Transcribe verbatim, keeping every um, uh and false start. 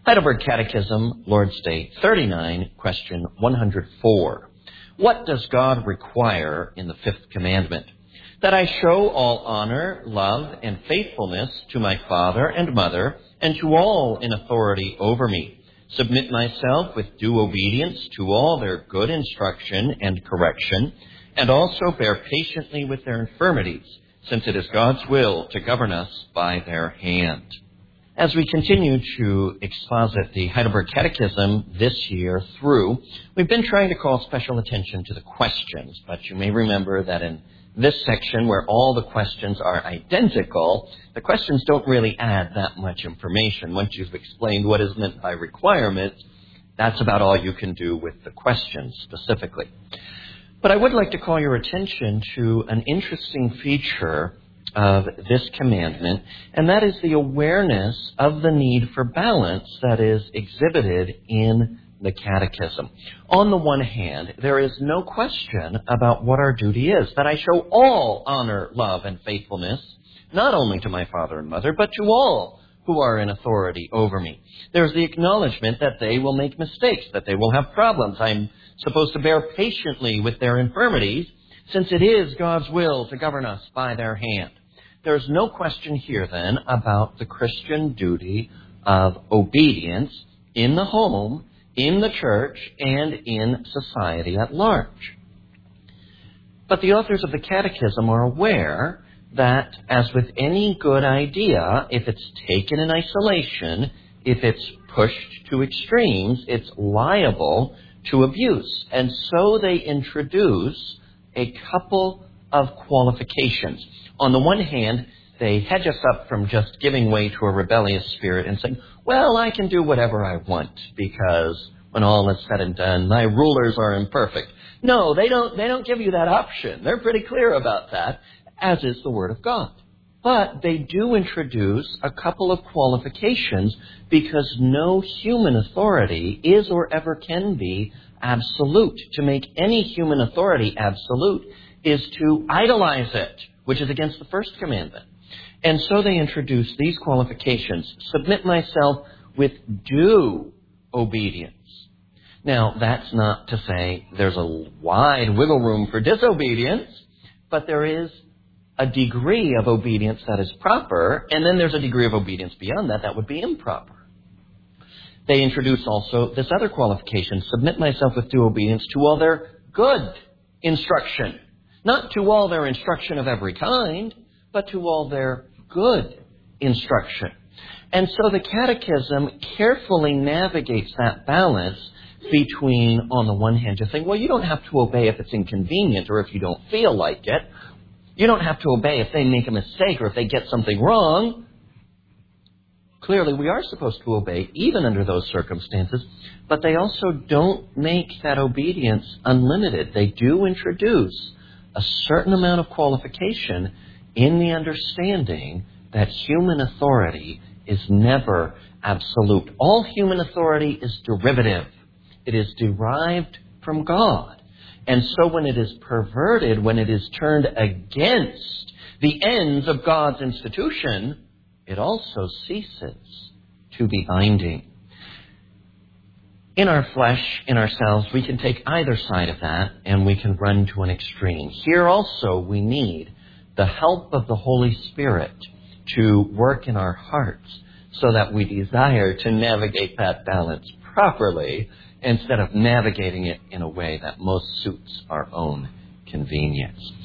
Heidelberg Catechism, Lord's Day thirty-nine, question one hundred four. What does God require in the fifth commandment? That I show all honor, love, and faithfulness to my father and mother, and to all in authority over me. Submit myself with due obedience to all their good instruction and correction, and also bear patiently with their infirmities, since it is God's will to govern us by their hand. As we continue to exposit the Heidelberg Catechism this year through, we've been trying to call special attention to the questions, but you may remember that in this section where all the questions are identical, the questions don't really add that much information. Once you've explained what is meant by requirement, that's about all you can do with the questions specifically. But I would like to call your attention to an interesting feature of this commandment, and that is the awareness of the need for balance that is exhibited in the Catechism. On the one hand, there is no question about what our duty is, that I show all honor, love, and faithfulness, not only to my father and mother, but to all who are in authority over me. There's the acknowledgement that they will make mistakes, that they will have problems. I'm supposed to bear patiently with their infirmities, since it is God's will to govern us by their hand. There's no question here, then, about the Christian duty of obedience in the home, in the church, and in society at large. But the authors of the Catechism are aware that, as with any good idea, if it's taken in isolation, if it's pushed to extremes, it's liable to abuse. And so they introduce a couple of qualifications. On the one hand, they hedge us up from just giving way to a rebellious spirit and saying, well, I can do whatever I want because when all is said and done, my rulers are imperfect. No, they don't, they don't give you that option. They're pretty clear about that, as is the Word of God. But they do introduce a couple of qualifications because no human authority is or ever can be absolute. To make any human authority absolute is to idolize it, which is against the first commandment. And so they introduce these qualifications. Submit myself with due obedience. Now, that's not to say there's a wide wiggle room for disobedience, but there is a degree of obedience that is proper, and then there's a degree of obedience beyond that that would be improper. They introduce also this other qualification, submit myself with due obedience to all their good instruction. Not to all their instruction of every kind, but to all their good instruction. And so the Catechism carefully navigates that balance between, on the one hand, just saying, well, you don't have to obey if it's inconvenient or if you don't feel like it. You don't have to obey if they make a mistake or if they get something wrong. Clearly, we are supposed to obey even under those circumstances, but they also don't make that obedience unlimited. They do introduce a certain amount of qualification in the understanding that human authority is never absolute. All human authority is derivative. It is derived from God. And so when it is perverted, when it is turned against the ends of God's institution, it also ceases to be binding. In our flesh, in ourselves, we can take either side of that and we can run to an extreme. Here also we need the help of the Holy Spirit to work in our hearts so that we desire to navigate that balance properly instead of navigating it in a way that most suits our own convenience.